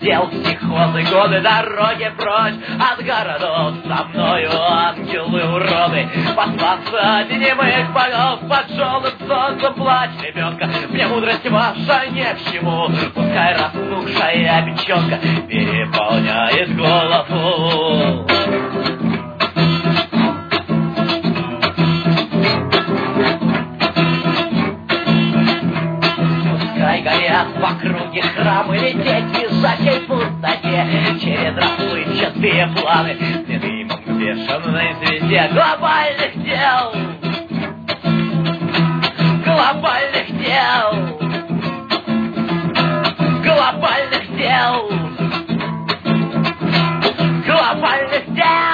дел, психозы, годы, дороги прочь от городов. Со мною ангелы-уроды, посланцы немых богов, под желтым солнцем плач ребенка. Мне мудрость ваша не к чему, пускай распухшая печенка переполняет голову. Пускай горят в округе храмы, лететь в визжащей пустоте через расплывчатые планы, с дымом бешеной звезде глобальных дел. Глобальных дел. Глобальных дел. Глобальных дел.